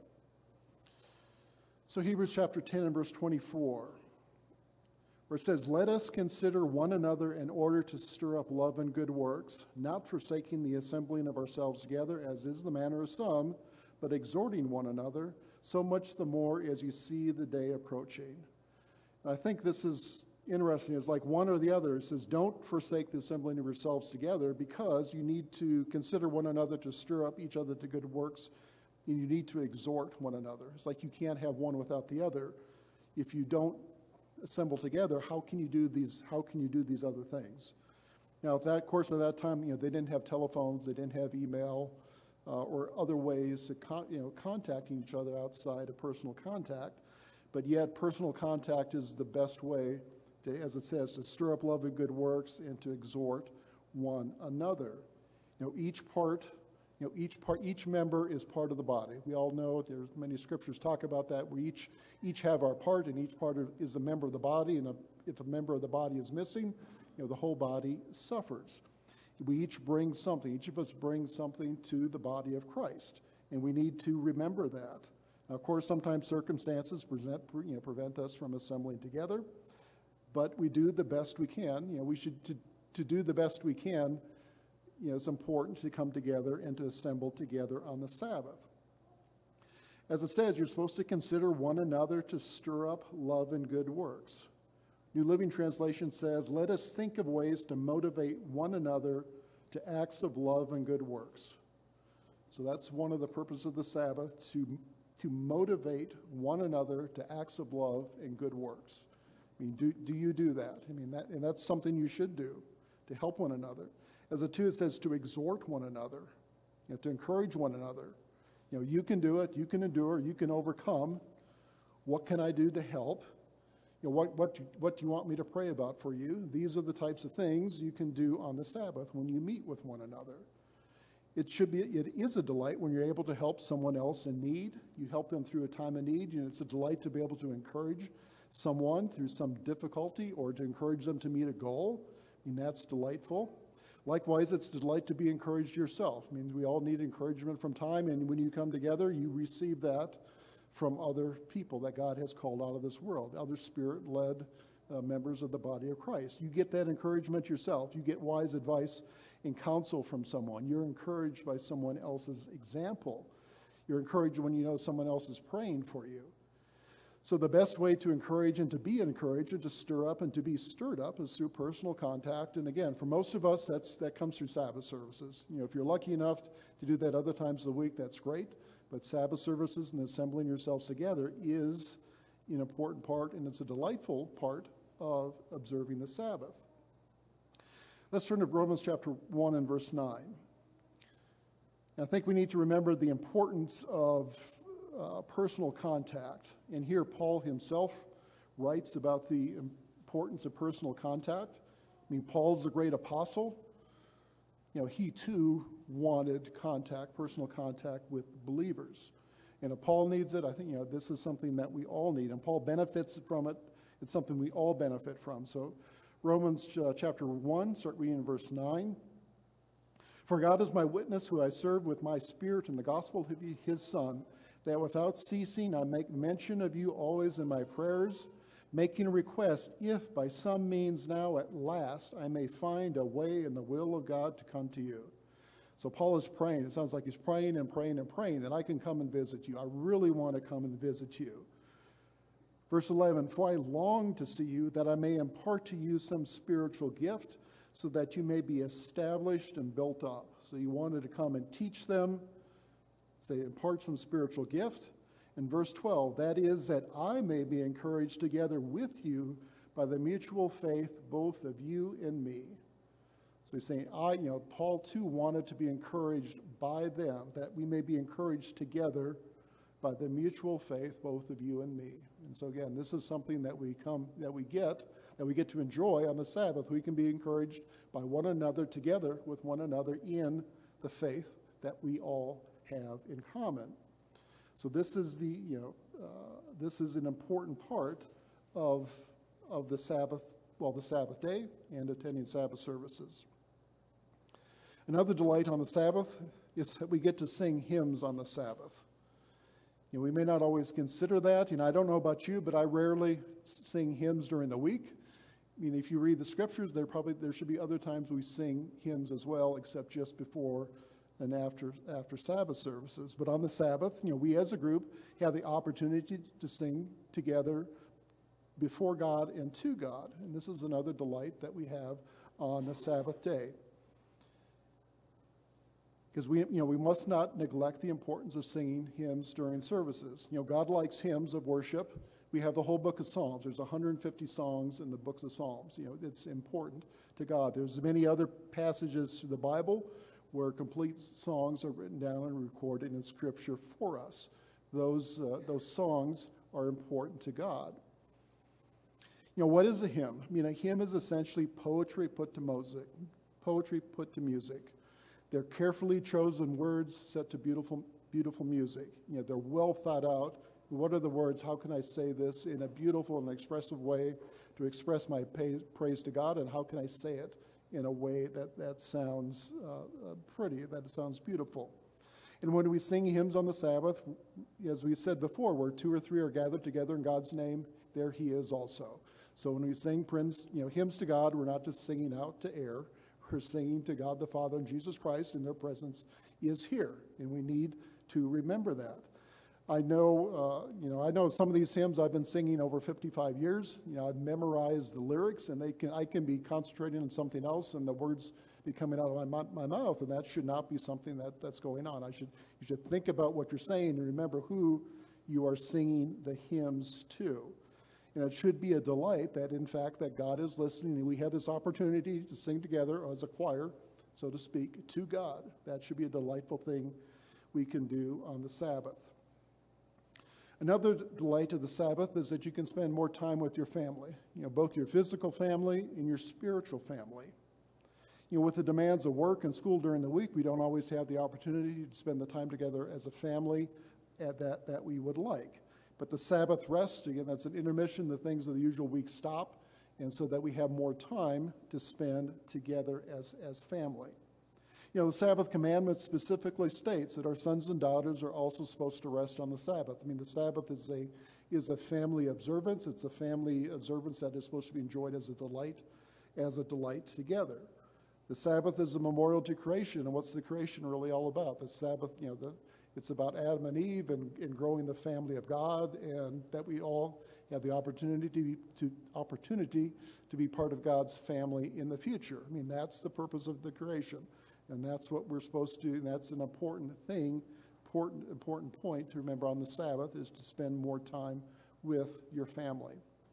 So Hebrews chapter 10 and verse 24, where it says, "Let us consider one another in order to stir up love and good works, not forsaking the assembling of ourselves together, as is the manner of some, but exhorting one another, so much the more as you see the day approaching." And I think this is interesting. It's like one or the other. It says, don't forsake the assembling of yourselves together, because you need to consider one another to stir up each other to good works, and you need to exhort one another. It's like you can't have one without the other. If you don't assemble together, how can you do these other things? Now, at that course of that time, they didn't have telephones, they didn't have email, or other ways of contacting each other outside of personal contact. But yet, personal contact is the best way to, as it says, to stir up love and good works and to exhort one another. Each member is part of the body. We all know there's many scriptures talk about that. We each have our part, and each part is a member of the body. And if a member of the body is missing, the whole body suffers. We each bring something. Each of us brings something to the body of Christ, and we need to remember that. Now, of course, sometimes circumstances prevent us from assembling together, but we do the best we can. We should to do the best we can. It's important to come together and to assemble together on the Sabbath. As it says, you're supposed to consider one another to stir up love and good works. New Living Translation says, "Let us think of ways to motivate one another to acts of love and good works." So that's one of the purposes of the Sabbath, to motivate one another to acts of love and good works. I mean, do you do that? I mean, and that's something you should do, to help one another. As it says to exhort one another, to encourage one another. You can do it, you can endure, you can overcome. What can I do to help? What do you want me to pray about for you? These are the types of things you can do on the Sabbath when you meet with one another. It is a delight when you're able to help someone else in need. You help them through a time of need. It's a delight to be able to encourage someone through some difficulty, or to encourage them to meet a goal. I mean, that's delightful. Likewise, it's a delight to be encouraged yourself. I mean, we all need encouragement from time, and when you come together, you receive that from other people that God has called out of this world, other Spirit-led members of the body of Christ. You get that encouragement yourself. You get wise advice and counsel from someone. You're encouraged by someone else's example. You're encouraged when you know someone else is praying for you. So the best way to encourage and to be encouraged, and to stir up and to be stirred up, is through personal contact. And again, for most of us, that comes through Sabbath services. If you're lucky enough to do that other times of the week, that's great. But Sabbath services and assembling yourselves together is an important part, and it's a delightful part of observing the Sabbath. Let's turn to Romans chapter 1 and verse 9. And I think we need to remember the importance of personal contact. And here Paul himself writes about the importance of personal contact. I mean, Paul's a great apostle. You know, he too wanted contact, personal contact with believers. And if Paul needs it, I think, this is something that we all need. And Paul benefits from it. It's something we all benefit from. So Romans chapter 1, start reading in verse 9. For God is my witness, who I serve with my spirit in the gospel of his Son, that without ceasing I make mention of you always in my prayers, making a request, if by some means now at last I may find a way in the will of God to come to you. So Paul is praying. It sounds like he's praying and praying and praying that I can come and visit you. I really want to come and visit you. Verse 11, for I long to see you, that I may impart to you some spiritual gift, so that you may be established and built up. So you wanted to come and teach them, say, impart some spiritual gift. In verse 12, that is, that I may be encouraged together with you by the mutual faith, both of you and me. So he's saying, Paul too wanted to be encouraged by them, that we may be encouraged together by the mutual faith, both of you and me. And so again, this is something that we get to enjoy on the Sabbath. We can be encouraged by one another, together with one another in the faith that we all have in common. So this is this is an important part of the Sabbath, the Sabbath day and attending Sabbath services. Another delight on the Sabbath is that we get to sing hymns on the Sabbath. We may not always consider that. I don't know about you, but I rarely sing hymns during the week. If you read the scriptures, there should be other times we sing hymns as well, except just before and after Sabbath services. But on the Sabbath, we as a group have the opportunity to sing together before God and to God. And this is another delight that we have on the Sabbath day. Because we must not neglect the importance of singing hymns during services. God likes hymns of worship. We have the whole book of Psalms. There's 150 songs in the books of Psalms. It's important to God. There's many other passages through the Bible where complete songs are written down and recorded in Scripture for us. Those songs are important to God. What is a hymn? A hymn is essentially poetry put to music. They're carefully chosen words set to beautiful, beautiful music. They're well thought out. What are the words? How can I say this in a beautiful and expressive way to express my praise to God? And how can I say it in a way that sounds pretty, that sounds beautiful? And when we sing hymns on the Sabbath, as we said before, where two or three are gathered together in God's name, there he is also. So when we sing hymns to God, we're not just singing out to air. We're singing to God the Father and Jesus Christ, and their presence is here, and we need to remember that. I know some of these hymns I've been singing over 55 years. I've memorized the lyrics, and I can be concentrating on something else, and the words be coming out of my mouth, and that should not be something that's going on. You should think about what you're saying and remember who you are singing the hymns to. And it should be a delight that, in fact, that God is listening, and we have this opportunity to sing together as a choir, so to speak, to God. That should be a delightful thing we can do on the Sabbath. Another delight of the Sabbath is that you can spend more time with your family, both your physical family and your spiritual family. With the demands of work and school during the week, we don't always have the opportunity to spend the time together as a family that we would like. But the Sabbath rest, again, that's an intermission. The things of the usual week stop, and so that we have more time to spend together as family. The Sabbath commandment specifically states that our sons and daughters are also supposed to rest on the Sabbath. The Sabbath is a family observance. It's a family observance that is supposed to be enjoyed as a delight together. The Sabbath is a memorial to creation, and what's the creation really all about? The Sabbath, it's about Adam and Eve and growing the family of God, and that we all have the opportunity to be part of God's family in the future. That's the purpose of the creation, and that's what we're supposed to do, and that's an important thing, important point to remember on the Sabbath, is to spend more time with your family.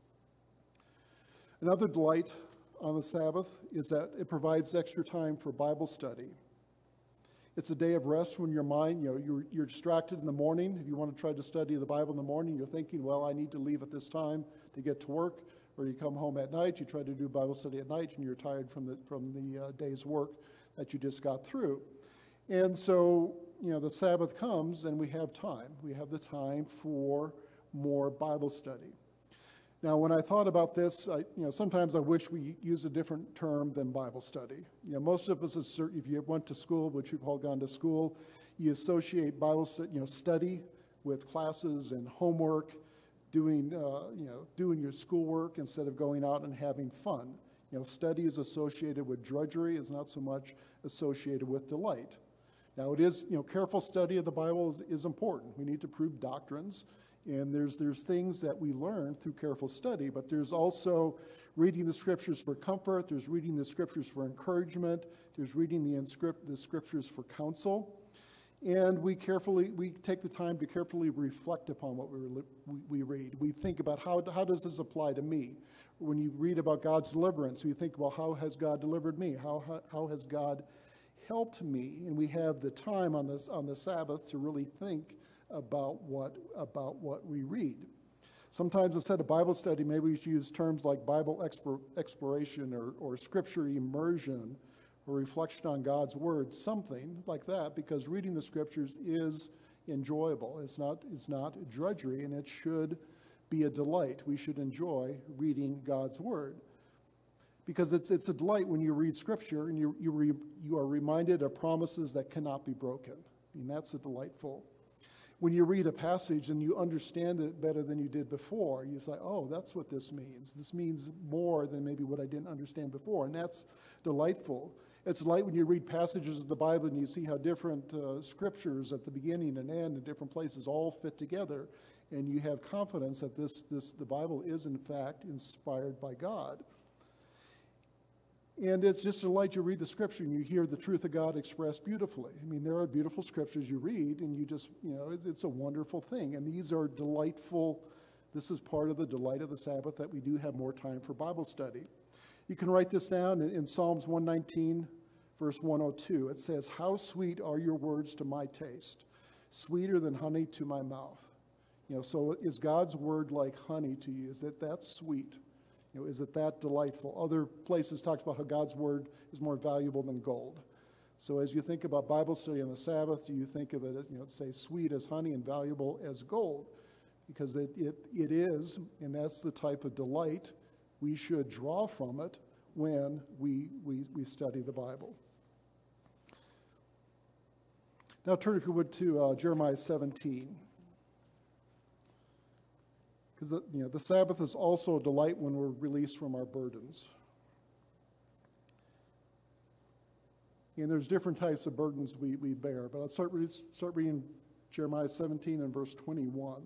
Another delight on the Sabbath is that it provides extra time for Bible study. It's a day of rest when your mind, you're distracted in the morning. If you want to try to study the Bible in the morning, you're thinking, well, I need to leave at this time to get to work. Or you come home at night, you try to do Bible study at night, and you're tired from the day's work that you just got through. And so, the Sabbath comes and we have time. We have the time for more Bible study. Now, when I thought about this, sometimes I wish we use a different term than Bible study. Most of us, if you went to school, which we've all gone to school, you associate Bible study with classes and homework, doing your schoolwork instead of going out and having fun. Study is associated with drudgery, is not so much associated with delight. Now, it is, careful study of the Bible is important. We need to prove doctrines. And there's things that we learn through careful study, but there's also reading the Scriptures for comfort, there's reading the Scriptures for encouragement, there's reading the Scriptures for counsel, and we take the time to carefully reflect upon what we read. We think about how does this apply to me? When you read about God's deliverance, we think, well, how has God delivered me? How has God helped me? And we have the time on the Sabbath to really think about what we read. Sometimes instead of Bible study, maybe we should use terms like Bible exploration or scripture immersion or reflection on God's word, something like that, because reading the scriptures is enjoyable. It's not drudgery, and it should be a delight. We should enjoy reading God's word, because it's a delight when you read scripture and you are reminded of promises that cannot be broken. I mean, that's a delightful. When you read a passage and you understand it better than you did before, you say, oh, that's what this means. This means more than maybe what I didn't understand before, and that's delightful. It's light when you read passages of the Bible and you see how different scriptures at the beginning and end in different places all fit together, and you have confidence that the Bible is in fact inspired by God. And it's just a delight. You read the scripture and you hear the truth of God expressed beautifully. I mean, there are beautiful scriptures you read, and you just, it's a wonderful thing. And these are delightful. This is part of the delight of the Sabbath, that we do have more time for Bible study. You can write this down in Psalms 119, verse 102. It says, "How sweet are your words to my taste, sweeter than honey to my mouth." So is God's word like honey to you? Is it that sweet? Is it that delightful? Other places talks about how God's word is more valuable than gold. So as you think about Bible study on the Sabbath, do you think of it as, say, sweet as honey and valuable as gold? Because it is, and that's the type of delight we should draw from it when we study the Bible. Now turn, if you would, to Jeremiah 17. Because the Sabbath is also a delight when we're released from our burdens. And there's different types of burdens we bear. But I'll start reading Jeremiah 17 and verse 21.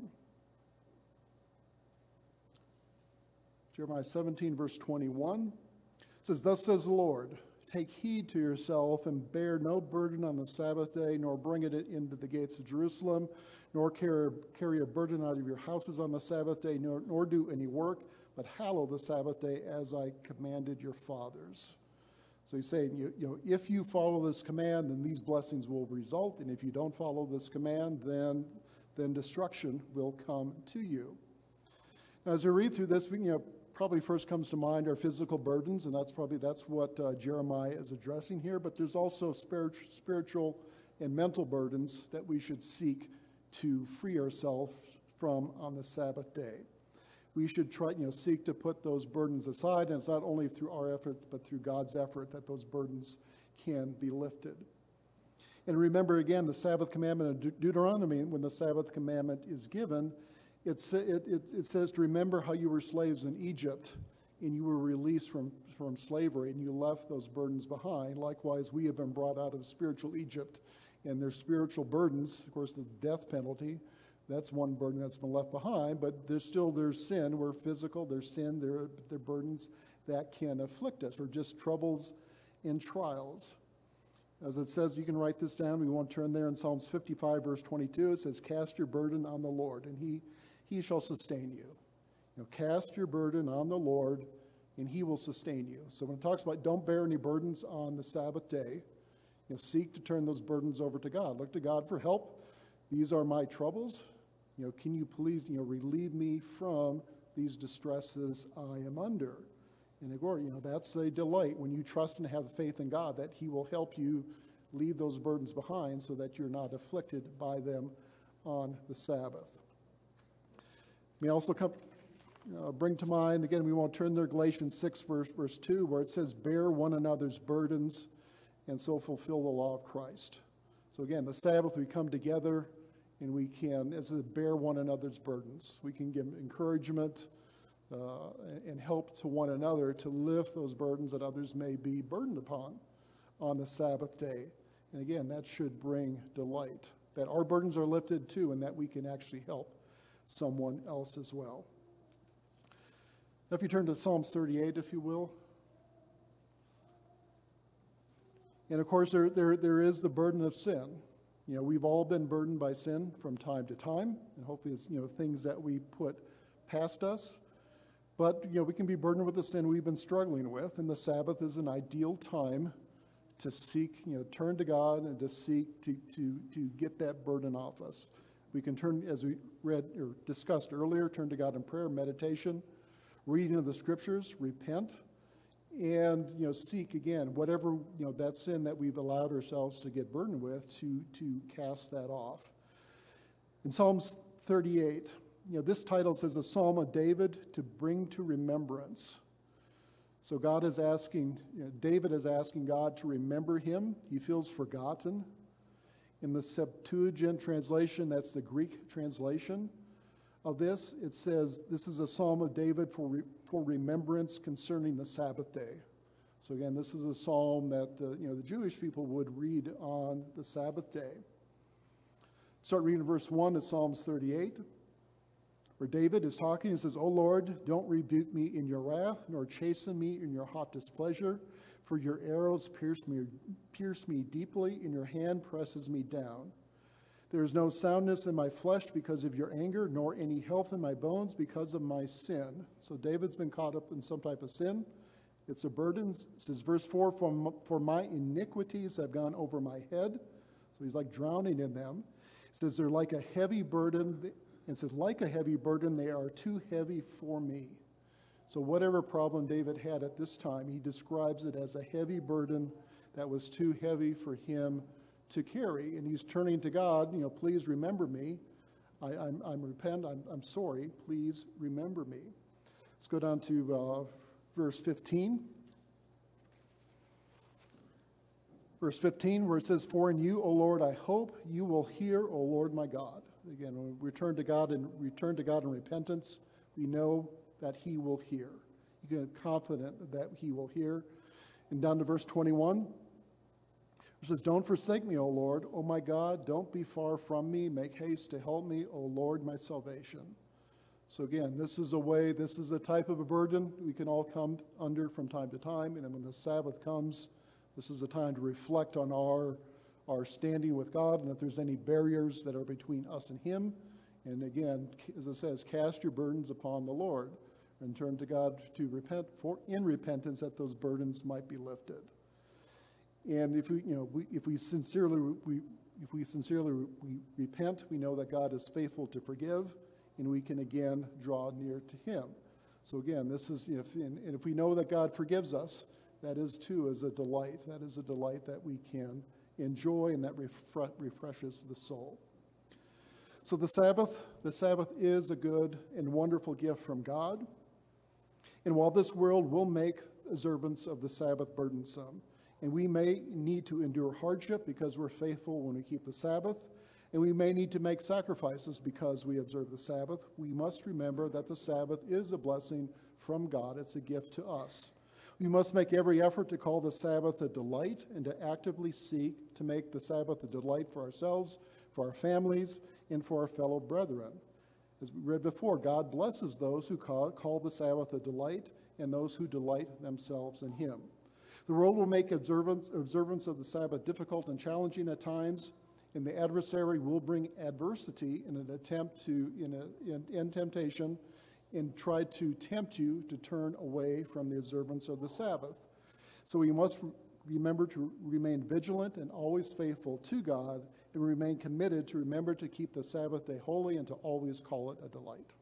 Jeremiah 17, verse 21 says, "Thus says the Lord, take heed to yourself and bear no burden on the Sabbath day, nor bring it into the gates of Jerusalem, nor carry a burden out of your houses on the Sabbath day, nor do any work, but hallow the Sabbath day as I commanded your fathers." So he's saying, if you follow this command, then these blessings will result, and if you don't follow this command, then destruction will come to you. Now, as we read through this, probably first comes to mind our physical burdens, and that's what Jeremiah is addressing here. But there's also spiritual and mental burdens that we should seek to free ourselves from on the Sabbath day. We should seek to put those burdens aside, and it's not only through our effort, but through God's effort that those burdens can be lifted. And remember again, the Sabbath commandment of Deuteronomy, when the Sabbath commandment is given, it says to remember how you were slaves in Egypt, and you were released from slavery, and you left those burdens behind. Likewise, we have been brought out of spiritual Egypt, and their spiritual burdens, of course, the death penalty, that's one burden that's been left behind, but there's sin. We're physical. There's sin. They're burdens that can afflict us, or just troubles and trials. As it says, you can write this down. We won't turn there. In Psalms 55, verse 22, it says, "Cast your burden on the Lord, and he shall sustain you." Cast your burden on the Lord, and he will sustain you. So when it talks about don't bear any burdens on the Sabbath day, seek to turn those burdens over to God. Look to God for help. These are my troubles. Can you please, relieve me from these distresses I am under? And again, that's a delight when you trust and have faith in God that He will help you leave those burdens behind so that you're not afflicted by them on the Sabbath. May also bring to mind, again, we won't turn there, Galatians 6, verse 2, where it says, bear one another's burdens and so fulfill the law of Christ. So again, the Sabbath, we come together and we can, as it bear one another's burdens. We can give encouragement and help to one another to lift those burdens that others may be burdened upon on the Sabbath day. And again, that should bring delight, that our burdens are lifted too, and that we can actually help someone else as well. Now, if you turn to Psalms 38, if you will. And of course, there is the burden of sin. We've all been burdened by sin from time to time, and hopefully it's, things that we put past us. But, we can be burdened with the sin we've been struggling with, and the Sabbath is an ideal time to seek, turn to God and to seek to get that burden off us. We can turn, as we read or discussed earlier, turn to God in prayer, meditation, reading of the Scriptures, repent, and seek again whatever that sin that we've allowed ourselves to get burdened with to cast that off. In Psalms 38, this title says a Psalm of David to bring to remembrance. So God is asking, David is asking God to remember him. He feels forgotten. In the Septuagint translation, that's the Greek translation of this, it says this is a Psalm of David for remembrance concerning the Sabbath day. So again, this is a psalm that the Jewish people would read on the Sabbath day. Start reading verse 1 of Psalms 38, where David is talking. He says, O Lord, don't rebuke me in your wrath, nor chasten me in your hot displeasure, for your arrows pierce me deeply, and your hand presses me down. There is no soundness in my flesh because of your anger, nor any health in my bones because of my sin. So David's been caught up in some type of sin. It's a burden. It says, verse 4, for my iniquities have gone over my head. So he's like drowning in them. It says, they're like a heavy burden. It says, like a heavy burden, they are too heavy for me. So whatever problem David had at this time, he describes it as a heavy burden that was too heavy for him to carry. And he's turning to God, please remember me. I'm sorry, please remember me. Let's go down to verse 15. Verse 15, where it says, for in you, O Lord, I hope you will hear, O Lord my God. Again, when we return to God in repentance, we know that he will hear. You can be confident that he will hear. And down to verse 21, it says, don't forsake me, O Lord. O my God, don't be far from me. Make haste to help me, O Lord, my salvation. So again, this is a type of a burden we can all come under from time to time. And then when the Sabbath comes, this is a time to reflect on our standing with God, and if there's any barriers that are between us and him. And again, as it says, cast your burdens upon the Lord and turn to God to repent in repentance that those burdens might be lifted. And if we sincerely repent, we know that God is faithful to forgive, and we can again draw near to him. So again, this is if we know that God forgives us, that is too is a delight. That is a delight that we can enjoy, and that refreshes the soul. So the Sabbath is a good and wonderful gift from God. And while this world will make observance of the Sabbath burdensome, and we may need to endure hardship because we're faithful when we keep the Sabbath, and we may need to make sacrifices because we observe the Sabbath, we must remember that the Sabbath is a blessing from God. It's a gift to us. We must make every effort to call the Sabbath a delight and to actively seek to make the Sabbath a delight for ourselves, for our families, and for our fellow brethren. As we read before, God blesses those who call the Sabbath a delight and those who delight themselves in him. The world will make observance of the Sabbath difficult and challenging at times, and the adversary will bring adversity in an attempt to, in temptation, and try to tempt you to turn away from the observance of the Sabbath. So we must remember to remain vigilant and always faithful to God, and remain committed to remember to keep the Sabbath day holy and to always call it a delight.